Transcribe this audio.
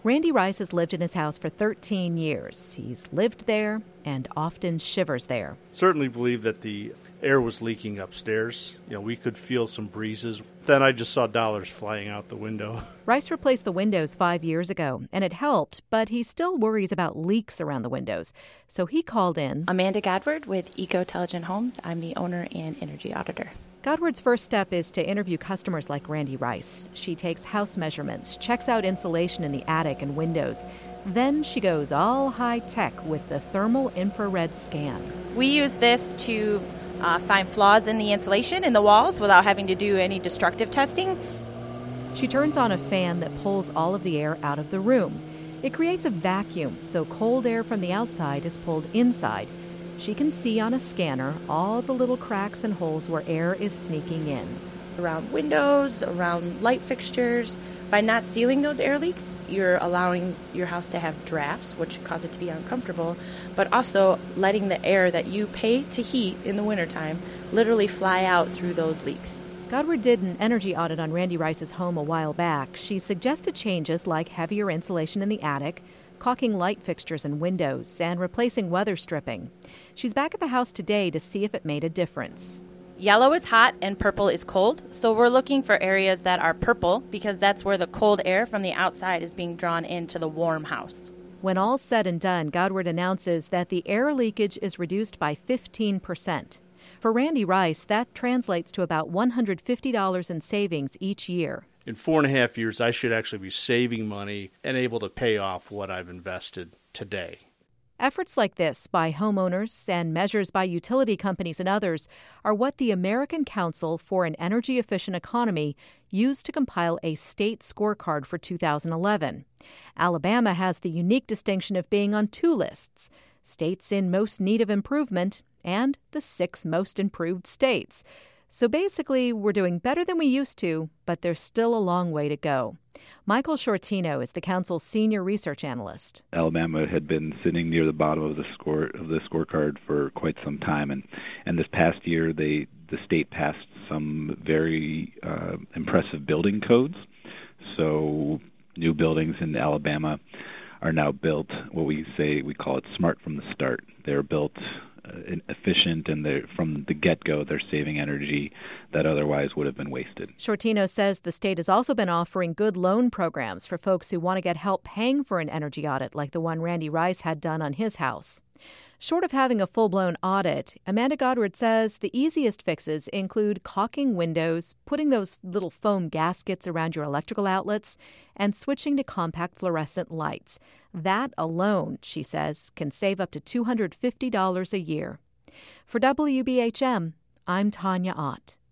Randy Rice has lived in his house for 13 years. He's lived there and often shivers there. Certainly believe that the air was leaking upstairs. We could feel some breezes. Then I just saw dollars flying out the window. Rice replaced the windows 5 years ago, and it helped, but he still worries about leaks around the windows. So he called in Amanda Godward with Eco-Intelligent Homes. I'm the owner and energy auditor. Godward's first step is to interview customers like Randy Rice. She takes house measurements, checks out insulation in the attic and windows. Then she goes all high-tech with the thermal infrared scan. We use this to find flaws in the insulation in the walls without having to do any destructive testing. She turns on a fan that pulls all of the air out of the room. It creates a vacuum, so cold air from the outside is pulled inside. She can see on a scanner all the little cracks and holes where air is sneaking in. Around windows, around light fixtures. By not sealing those air leaks, you're allowing your house to have drafts, which cause it to be uncomfortable, but also letting the air that you pay to heat in the wintertime literally fly out through those leaks. Godward did an energy audit on Randy Rice's home a while back. She suggested changes like heavier insulation in the attic, caulking light fixtures and windows, and replacing weather stripping. She's back at the house today to see if it made a difference. Yellow is hot and purple is cold, so we're looking for areas that are purple because that's where the cold air from the outside is being drawn into the warm house. When all's said and done, Godward announces that the air leakage is reduced by 15%. For Randy Rice, that translates to about $150 in savings each year. In 4.5 years, I should actually be saving money and able to pay off what I've invested today. Efforts like this by homeowners and measures by utility companies and others are what the American Council for an Energy Efficient Economy used to compile a state scorecard for 2011. Alabama has the unique distinction of being on two lists: states in most need of improvement and the 6 most improved states. So basically, we're doing better than we used to, but there's still a long way to go. Michael Shortino is the council's senior research analyst. Alabama had been sitting near the bottom of the scorecard for quite some time, and this past year, the state passed some very impressive building codes. So new buildings in Alabama are now built what we call it smart from the start. They're built efficient, and from the get-go, they're saving energy that otherwise would have been wasted. Shortino says the state has also been offering good loan programs for folks who want to get help paying for an energy audit like the one Randy Rice had done on his house. Short of having a full-blown audit, Amanda Godward says the easiest fixes include caulking windows, putting those little foam gaskets around your electrical outlets, and switching to compact fluorescent lights. That alone, she says, can save up to $250 a year. For WBHM, I'm Tanya Ott.